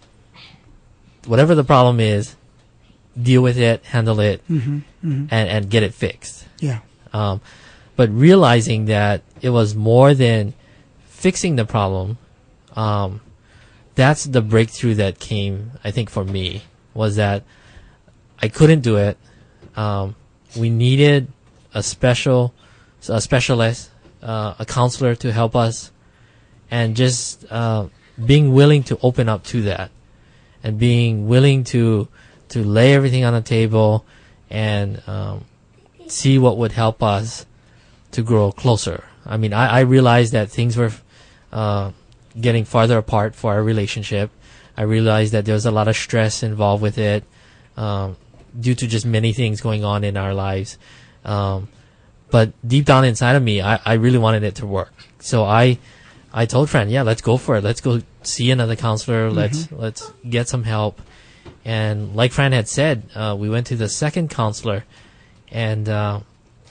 whatever the problem is, deal with it, handle it, mm-hmm, mm-hmm. and and get it fixed. Yeah. Um, but realizing that it was more than fixing the problem, um, that's the breakthrough that came, I think, for me, was that I couldn't do it. Um, we needed a special, a specialist, uh, a counselor to help us, and just uh, being willing to open up to that, and being willing to to lay everything on the table and um, see what would help us to grow closer. I mean, I, I realized that things were Uh, getting farther apart for our relationship. I realized that there was a lot of stress involved with it, um, due to just many things going on in our lives. Um, but deep down inside of me, I, I really wanted it to work. So I, I told Fran, yeah, let's go for it. Let's go see another counselor. Mm-hmm. Let's, let's get some help. And like Fran had said, uh, we went to the second counselor, and, uh,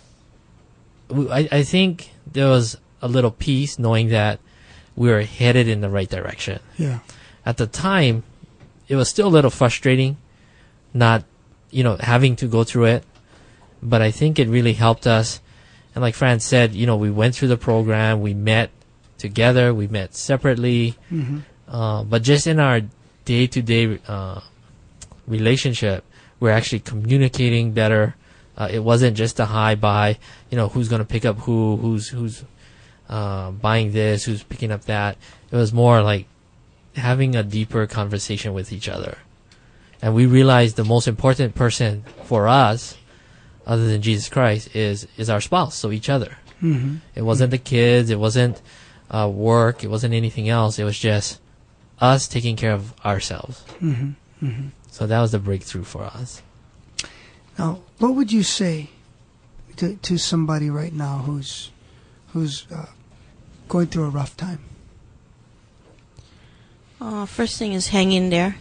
we, I, I think there was a little peace knowing that we were headed in the right direction. Yeah. At the time, it was still a little frustrating, not, you know, having to go through it. But I think it really helped us. And like Fran said, you know, we went through the program. We met together. We met separately. Mm-hmm. Uh, but just in our day-to-day uh, relationship, we're actually communicating better. Uh, it wasn't just a hi bye, you know, who's going to pick up who, who's who's. Uh, buying this, who's picking up that. It was more like having a deeper conversation with each other. And we realized the most important person for us, other than Jesus Christ, is is our spouse, so each other. Mm-hmm. It wasn't the kids, it wasn't uh, work. It wasn't anything else. It was just us taking care of ourselves. Mm-hmm. Mm-hmm. So that was the breakthrough for us. Now, what would you say to to somebody right now who's who's uh, going through a rough time? Uh, first thing is hang in there.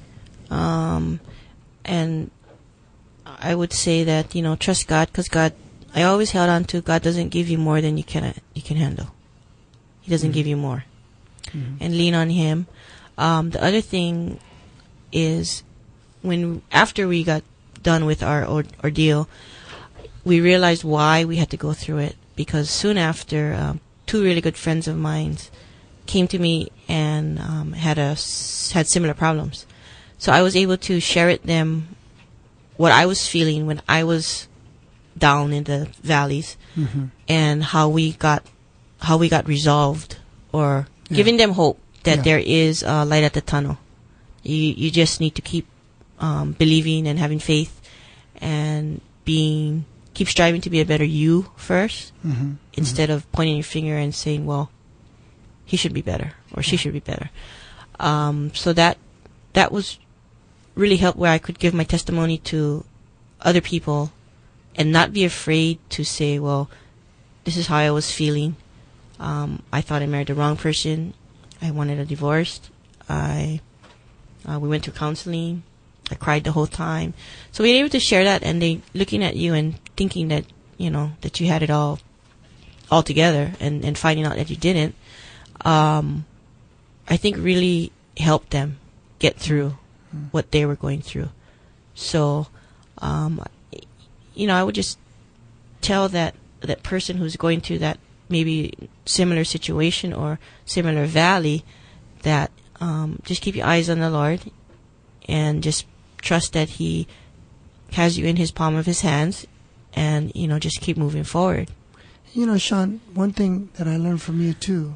Um, and I would say that, you know, trust God, because God, I always held on to God doesn't give you more than you can you can handle. He doesn't mm-hmm. give you more. Mm-hmm. And lean on Him. Um, the other thing is when after we got done with our or- ordeal, we realized why we had to go through it, because soon after, um, two really good friends of mine came to me and um, had a had similar problems. So I was able to share with them what I was feeling when I was down in the valleys, mm-hmm. and how we got how we got resolved, or yeah. giving them hope that yeah. there is a light at the tunnel. You you just need to keep um, believing and having faith, and being keep striving to be a better you first, mm-hmm. instead mm-hmm. of pointing your finger and saying, well, he should be better or she should be better. Um, so that that was really helped, where I could give my testimony to other people and not be afraid to say, well, this is how I was feeling. Um, I thought I married the wrong person. I wanted a divorce. I uh, we went through counseling. I cried the whole time. So being able to share that, and they looking at you and thinking that, you know, that you had it all all together, and, and finding out that you didn't, um, I think really helped them get through mm. what they were going through. So, um, you know, I would just tell that, that person who's going through that maybe similar situation or similar valley that um, just keep your eyes on the Lord, and just trust that He has you in His palm of His hands, and, you know, just keep moving forward. You know, Sean, one thing that I learned from you too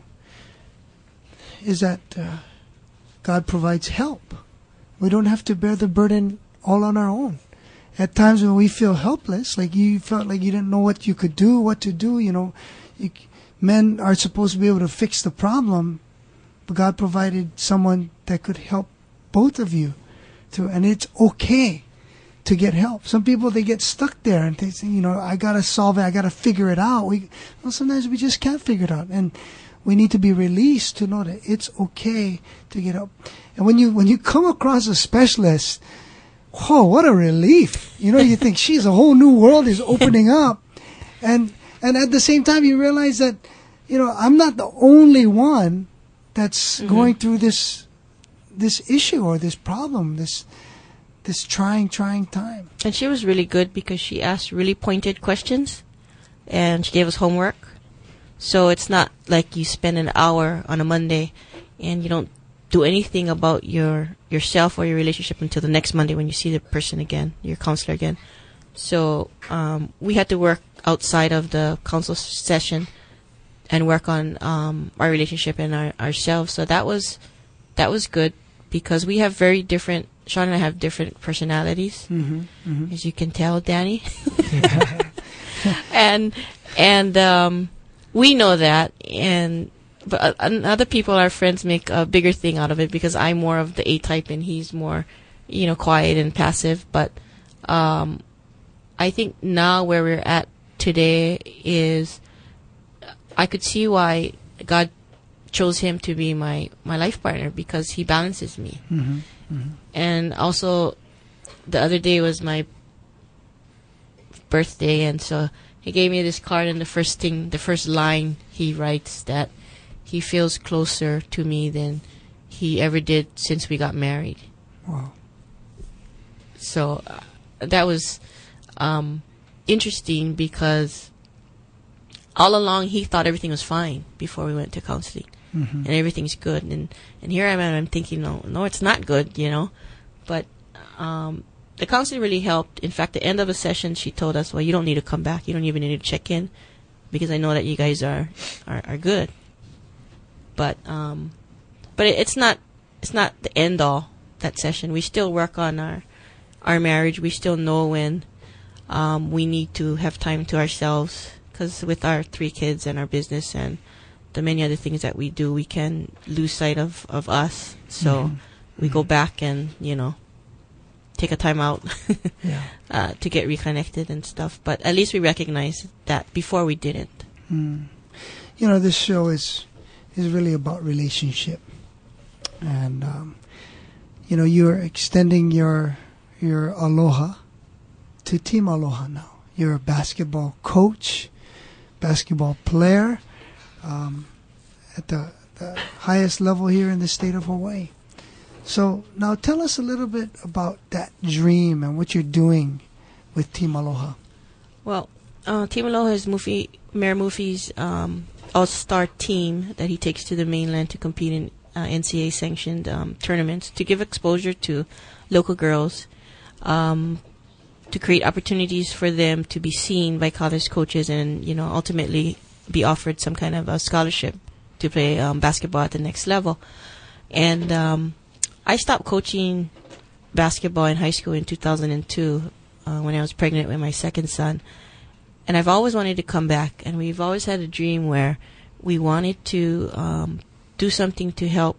is that uh, God provides help. We don't have to bear the burden all on our own. At times when we feel helpless, like you felt like you didn't know what you could do, what to do, you know, you, men are supposed to be able to fix the problem, but God provided someone that could help both of you. To, and it's okay to get help. Some people, they get stuck there and they say, you know, I gotta solve it, I gotta figure it out. We, well, sometimes we just can't figure it out, and we need to be released to know that it's okay to get help. And when you when you come across a specialist, whoa, what a relief! You know, you think, geez, a whole new world is opening up, and and at the same time, you realize that, you know, I'm not the only one that's mm-hmm. going through this. this issue or this problem, this this trying, trying time. And she was really good because she asked really pointed questions, and she gave us homework. So it's not like you spend an hour on a Monday and you don't do anything about your yourself or your relationship until the next Monday when you see the person again, your counselor again. So um, we had to work outside of the counsel session and work on um, our relationship and our, ourselves. So that was that was good, because we have very different, Sean and I have different personalities, mm-hmm, mm-hmm. as you can tell, Danny. and and um, we know that, and but uh, and other people, our friends, make a bigger thing out of it, because I'm more of the A-type and he's more, you know, quiet and passive. But um, I think now where we're at today is, I could see why God chose him to be my, my life partner, because he balances me. Mm-hmm, mm-hmm. And also, the other day was my birthday, and so he gave me this card, and the first thing, the first line he writes, that he feels closer to me than he ever did since we got married. Wow. So uh, that was um, interesting, because all along he thought everything was fine before we went to counseling. Mm-hmm. And everything's good, and and here I am, I'm thinking, no, no, it's not good, you know. But um, the counseling really helped. In fact, the end of the session, she told us, well, you don't need to come back, you don't even need to check in, because I know that you guys are are, are good. But um, but it, it's not it's not the end all, that session. We still work on our our marriage. We still know when um, we need to have time to ourselves, because with our three kids and our business and the many other things that we do, we can lose sight of, of us. So mm-hmm. we go back and, you know, take a time out yeah. uh, to get reconnected and stuff. But at least we recognize that before we didn't. Mm. You know, this show is is really about relationship. And, um, you know, you're extending your your aloha to Team Aloha now. You're a basketball coach, basketball player um, at the, the highest level here in the state of Hawaii. So now tell us a little bit about that dream and what you're doing with Team Aloha. Well, uh, Team Aloha is Mufi, Mayor Mufi's um, all-star team that he takes to the mainland to compete in uh, N C A A-sanctioned um, tournaments to give exposure to local girls, um, to create opportunities for them to be seen by college coaches and, you know, ultimately be offered some kind of a scholarship to play um, basketball at the next level. And um, I stopped coaching basketball in high school in two thousand two uh, when I was pregnant with my second son. And I've always wanted to come back. And we've always had a dream where we wanted to um, do something to help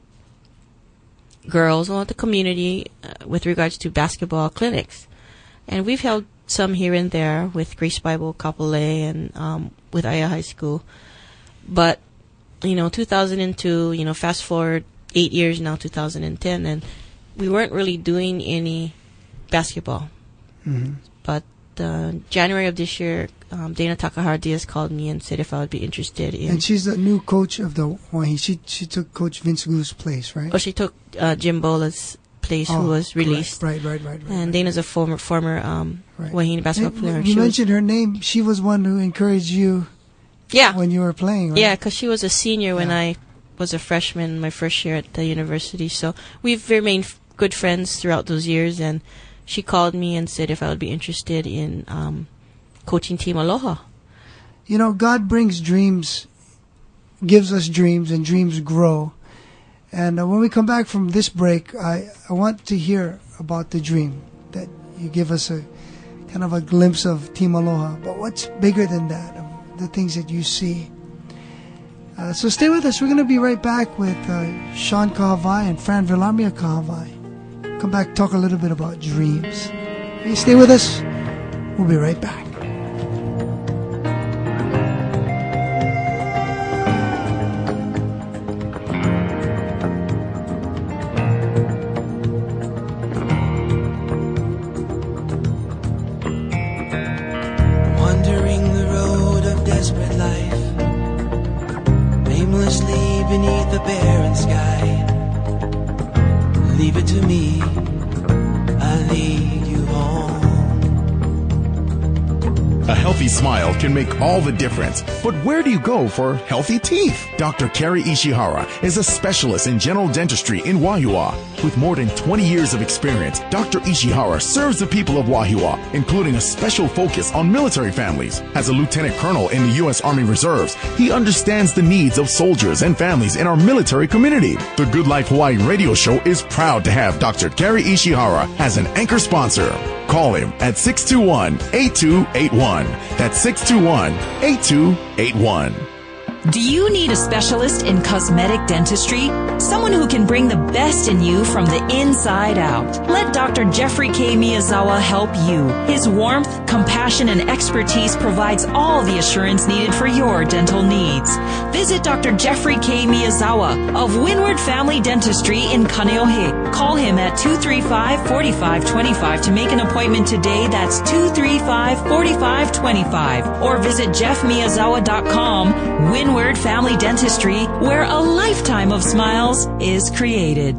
girls or the community uh, with regards to basketball clinics. And we've held some here and there with Grace Bible, Kapolei, and um, with Aya High School. But, you know, two thousand two, you know, fast forward eight years now, two thousand ten, and we weren't really doing any basketball. Mm-hmm. But uh, January of this year, um, Dana Takahara Diaz called me and said if I would be interested in... And she's the new coach of the... Well, she she took Coach Vince Gu's place, right? Oh, she took uh, Jim Bola's place, oh, who was released. Right, right, right, right. And right. Dana's a former former um, right. Wahine basketball and player. You she mentioned her name. She was one who encouraged you yeah. when you were playing, right? Yeah, because she was a senior yeah. when I was a freshman my first year at the university. So we've remained f- good friends throughout those years. And she called me and said if I would be interested in um, coaching Team Aloha. You know, God brings dreams, gives us dreams, and dreams grow. And uh, when we come back from this break, I, I want to hear about the dream that you give us a kind of a glimpse of Team Aloha. But what's bigger than that, of the things that you see? Uh, so stay with us. We're going to be right back with uh, Sean Kahavai and Fran Villarmia Kahavai. Come back, talk a little bit about dreams. Hey, stay with us. We'll be right back. Beneath the barren sky, leave it to me, I'll lead you home. A healthy smile can make all the difference. But where do you go for healthy teeth? Doctor Kerry Ishihara is a specialist in general dentistry in Wahiawa. With more than twenty years of experience, Doctor Ishihara serves the people of Wahiawa, including a special focus on military families. As a lieutenant colonel in the U S Army Reserves, he understands the needs of soldiers and families in our military community. The Good Life Hawaii radio show is proud to have Doctor Kerry Ishihara as an anchor sponsor. Call him at six two one, eight two eight one. That's six two one, eight two eight one. Do you need a specialist in cosmetic dentistry? Someone who can bring the best in you from the inside out. Let Doctor Jeffrey K. Miyazawa help you. His warmth, compassion, and expertise provides all the assurance needed for your dental needs. Visit Doctor Jeffrey K. Miyazawa of Windward Family Dentistry in Kaneohe. Call him at two three five, four five two five to make an appointment today. That's two three five, four five two five. Or visit jeff miyazawa dot com. Windward Family Dentistry, where a lifetime of smiles is created.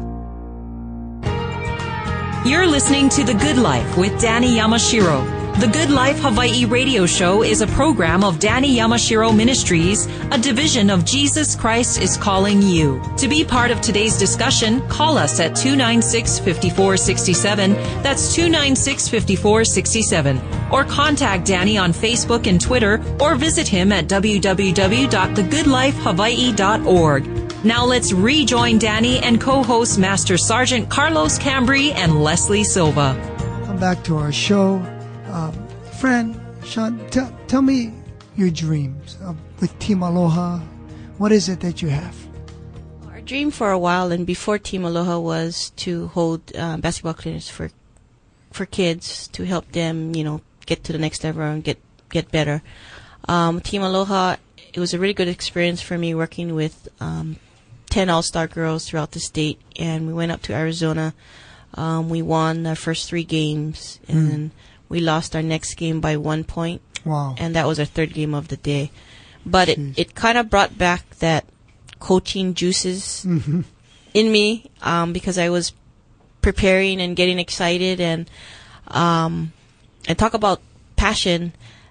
You're listening to The Good Life with Danny Yamashiro. The Good Life Hawaii radio show is a program of Danny Yamashiro Ministries, a division of Jesus Christ is Calling You. To be part of today's discussion, call us at two nine six, five four six seven. That's two nine six, five four six seven. Or contact Danny on Facebook and Twitter, or visit him at w w w dot the good life hawaii dot org. Now let's rejoin Danny and co-host Master Sergeant Carlos Cambry and Leslie Silva. Come back to our show. Um, Fran, Sean, tell, tell me your dreams uh, with Team Aloha, What is it that you have? Our dream for a while and before Team Aloha was to hold uh, basketball clinics for for kids to help them, you know, get to the next level and get get better. Um, Team Aloha, it was a really good experience for me working with um, ten all-star girls throughout the state, and we went up to Arizona. Um, we won our first three games, and Mm. then we lost our next game by one point. Wow. And that was our third game of the day. But it, Jeez. it kind of brought back that coaching juices Mm-hmm. in me, um, because I was preparing and getting excited, and um, and talk about passion.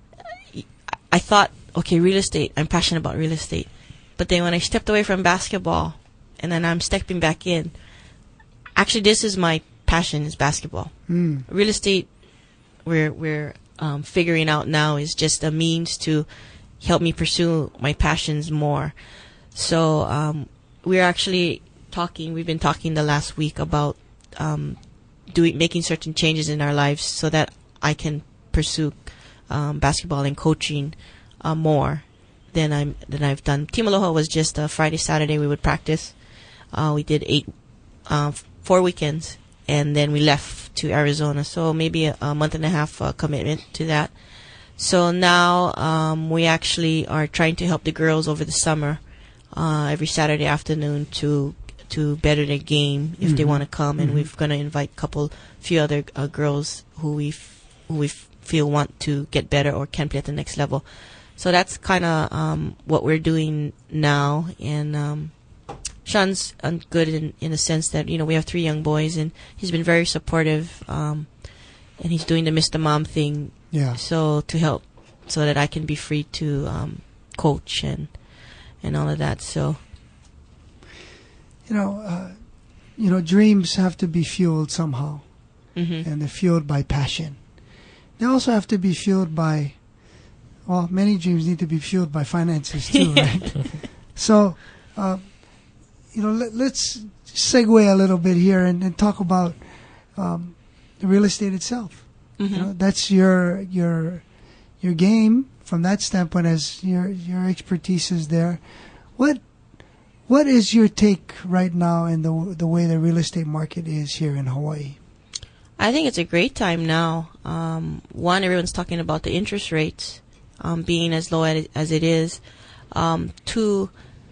I thought, okay, real estate. I'm passionate about real estate. But then when I stepped away from basketball, and then I'm stepping back in, actually, this is my passion: is basketball. Mm. Real estate, we're we're um, figuring out now, is just a means to help me pursue my passions more. So um, we're actually talking. We've been talking the last week about um, doing making certain changes in our lives so that I can pursue um, basketball and coaching uh, more than I'm than I've done. Team Aloha was just a Friday, Saturday we would practice. Uh, we did eight, uh, four weekends, and then we left to Arizona. So maybe a, a month and a half uh, commitment to that. So now um, we actually are trying to help the girls over the summer, uh, every Saturday afternoon to to better their game if Mm-hmm. they want to come, and Mm-hmm. we're going to invite a couple, few other uh, girls who we f- who we f- feel want to get better or can play at the next level. So that's kind of um, what we're doing now, and um, Sean's uh, good in in the sense that, you know, we have three young boys, and he's been very supportive, um, and he's doing the Mister Mom thing. Yeah. So to help, so that I can be free to um, coach and and all of that. So You know, uh, you know, dreams have to be fueled somehow, mhm. and they're fueled by passion. They also have to be fueled by, well, many dreams need to be fueled by finances too, right? So, uh, you know, let, let's segue a little bit here and, and talk about um, the real estate itself. Mhm. You know, that's your your your game from that standpoint, as your your expertise is there. What what is your take right now in the the way the real estate market is here in Hawaii? I think it's a great time now. Um, one, everyone's talking about the interest rates um, being as low as it, as it is. Um, two,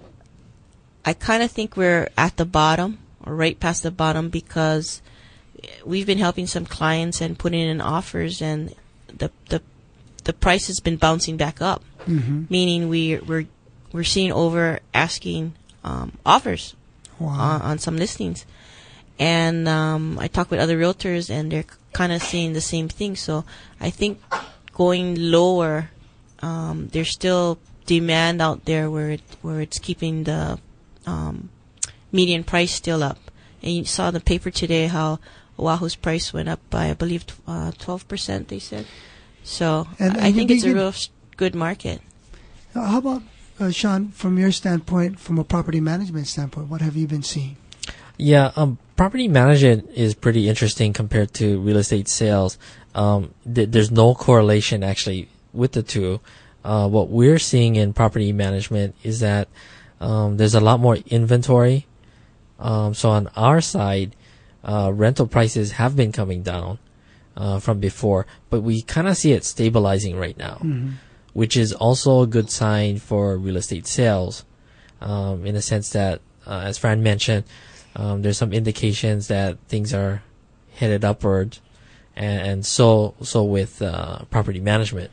I kind of think we're at the bottom, or right past the bottom, because we've been helping some clients and putting in offers, and the the the price has been bouncing back up. Mm-hmm. Meaning we we're we're seeing over asking um, offers Wow. on, on some listings. And um, I talk with other realtors, and they're kind of seeing the same thing. So I think going lower, um, there's still demand out there where it where it's keeping the um, median price still up. And you saw in the paper today how Oahu's price went up by, I believe, uh, twelve percent, they said. So And- I and think you it's a begin- real s- good market. Uh, How about, uh, Sean, from your standpoint, from a property management standpoint, what have you been seeing? Yeah, um, property management is pretty interesting compared to real estate sales. Um, th- there's no correlation actually with the two. Uh, what we're seeing in property management is that um, there's a lot more inventory. Um, so on our side, uh, rental prices have been coming down uh, from before, but we kind of see it stabilizing right now, Mm-hmm. which is also a good sign for real estate sales, um, in the sense that, uh, as Fran mentioned, Um, there's some indications that things are headed upward, and, and so so with uh, property management.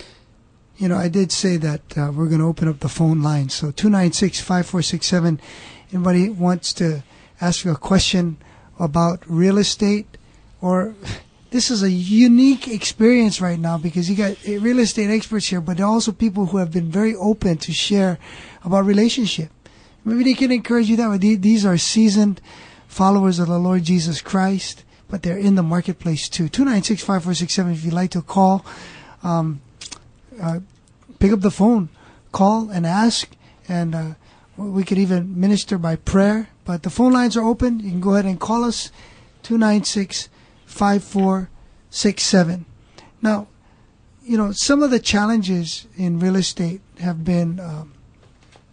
You know, I did say that uh, we're going to open up the phone line. So two nine six, five four six seven. Anybody wants to ask you a question about real estate, or this is a unique experience right now because you got uh, real estate experts here, but also people who have been very open to share about relationship. Maybe they can encourage you that way. These are seasoned followers of the Lord Jesus Christ, but they're in the marketplace too. two nine six, five four six seven if you'd like to call. Um, uh, pick up the phone, call and ask, and uh, we could even minister by prayer. But the phone lines are open. You can go ahead and call us, two nine six, five four six seven. Now, you know, some of the challenges in real estate have been... Um,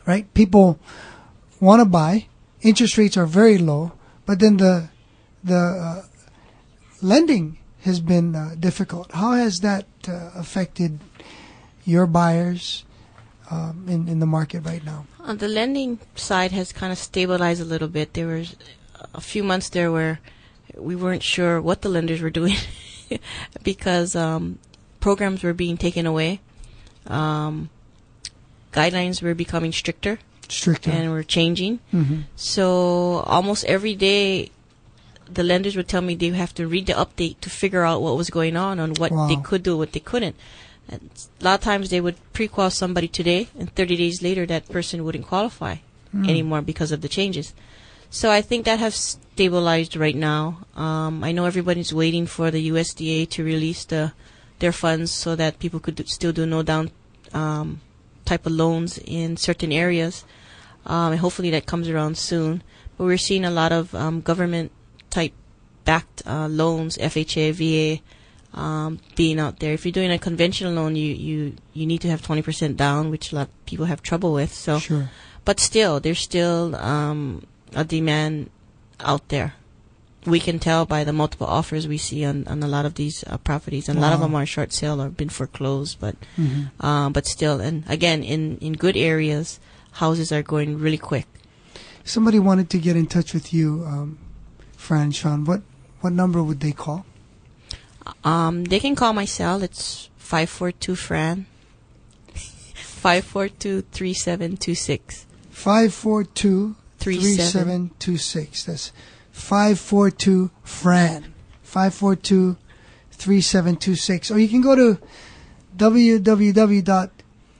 right? People want to buy. Interest rates are very low, but then the the uh, lending has been uh, difficult. How has that uh, affected your buyers um, in in the market right now? Uh, the lending side has kind of stabilized a little bit. There was a few months there where we weren't sure what the lenders were doing because um, programs were being taken away. Um, guidelines were becoming stricter. Stricter. And were changing. Mm-hmm. So almost every day, the lenders would tell me they have to read the update to figure out what was going on, on what Wow. they could do, what they couldn't. And a lot of times they would pre-qual somebody today, and thirty days later that person wouldn't qualify mm. anymore because of the changes. So I think that has stabilized right now. Um, I know everybody's waiting for the U S D A to release the their funds so that people could do, still do no down um, type of loans in certain areas. Um, and hopefully that comes around soon. But we're seeing a lot of um, government type backed uh, loans, F H A, V A, um, being out there. If you're doing a conventional loan, you, you, you need to have twenty percent down, which a lot of people have trouble with. So, sure. But still, there's still um, a demand out there. We can tell by the multiple offers we see on, on a lot of these uh, properties, and wow. a lot of them are short sale or been foreclosed. But mm-hmm. uh, but still, and again, in, in good areas, houses are going really quick. Somebody wanted to get in touch with you, um, Fran, Sean. What what number would they call? Um, they can call my cell. It's five four two Fran. five four two, three seven two six. five four two, three seven two six. That's five four two Fran. five four two, three seven two six. Or you can go to w w w dot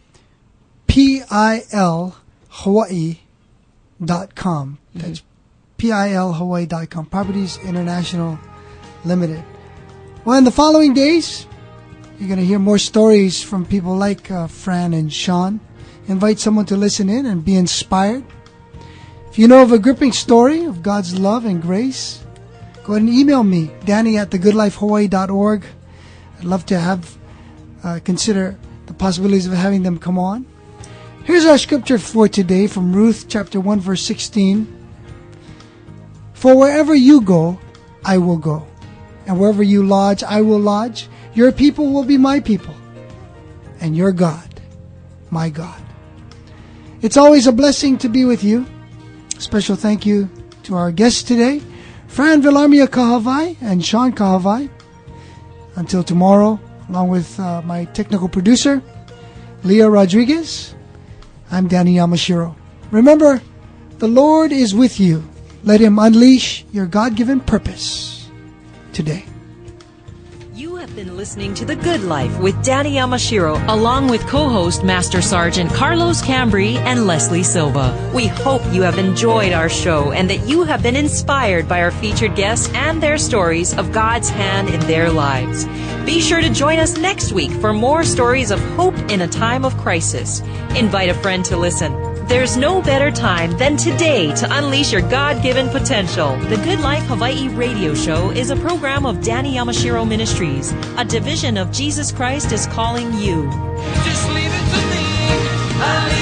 pil hawaii dot com. That's pil hawaii dot com. Properties International Limited. Well, in the following days, you're going to hear more stories from people like uh, Fran and Sean. Invite someone to listen in and be inspired. If you know of a gripping story of God's love and grace, go ahead and email me, Danny at the good life hawaii dot org. I'd love to have uh, consider the possibilities of having them come on. Here's our scripture for today from Ruth chapter one verse sixteen. For wherever you go, I will go. And wherever you lodge, I will lodge. Your people will be my people. And your God, my God. It's always a blessing to be with you. Special thank you to our guests today, Fran Villarmia Kahavai and Sean Kahavai. Until tomorrow, along with uh, my technical producer, Leah Rodriguez, I'm Danny Yamashiro. Remember, the Lord is with you. Let Him unleash your God-given purpose today. You have been listening to The Good Life with Danny Yamashiro, along with co-host Master Sergeant Carlos Cambry and Leslie Silva. We hope you have enjoyed our show and that you have been inspired by our featured guests and their stories of God's hand in their lives. Be sure to join us next week for more stories of hope in a time of crisis. Invite a friend to listen. There's no better time than today to unleash your God-given potential. The Good Life Hawaii radio show is a program of Danny Yamashiro Ministries, a division of Jesus Christ is Calling You. Just leave it to me. I